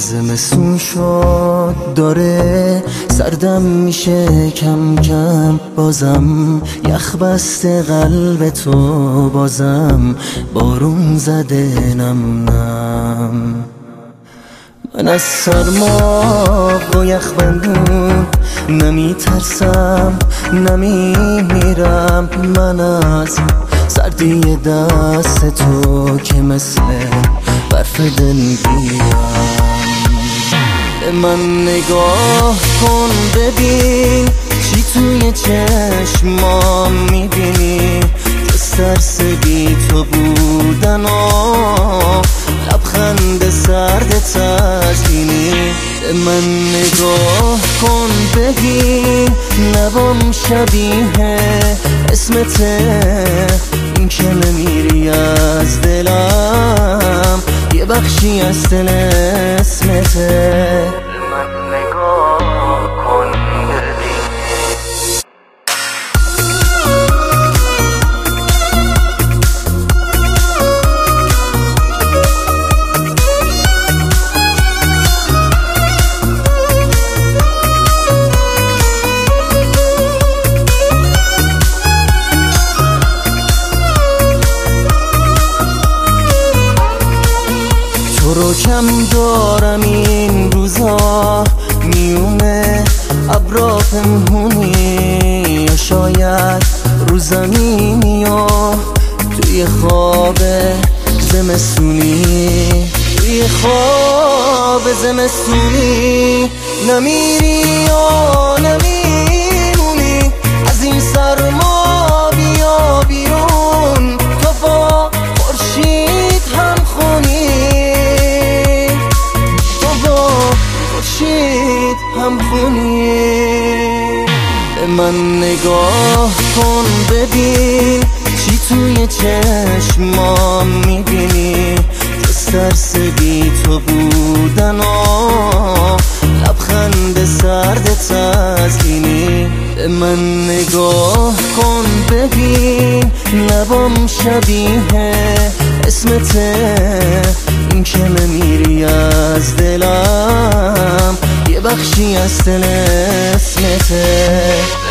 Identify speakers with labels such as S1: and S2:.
S1: زمستون شد داره سردم میشه کم کم، بازم یخ بسته قلب تو، بازم بارون زده نم نم. من از سرما و یخ بندون نمی ترسم نمی میرم، من از سردی دست تو که مثل برف دل گیرم. به من نگاه کن ببین چی توی چشمام میبینی، جز ترس بی تو بودن و لبخند سرد تزیینی. به من نگاه کن ببین لبام شبیه اسمته، این که نمیری از دلم یه بخشی از دل اسمته. به من نگاه کن ببین. تو رو کم دارم این روزا، میونه ابرا پنهونی، یا شاید رو زمینی یا توی خواب زمستونی، توی خواب زمستونی. نمیری یا نمیمونی از این سرما، بیا بیرون تو با خورشید هم خونی، هم خونی. به من نگاه کن ببین چی توی چشمام میبینی، جز ترس بی تو بودن و لبخند سرد تزیینی. به من نگاه کن ببین لبام شبیه اسمته، این که نمیری از دلم یه بخشی از دل اسمته.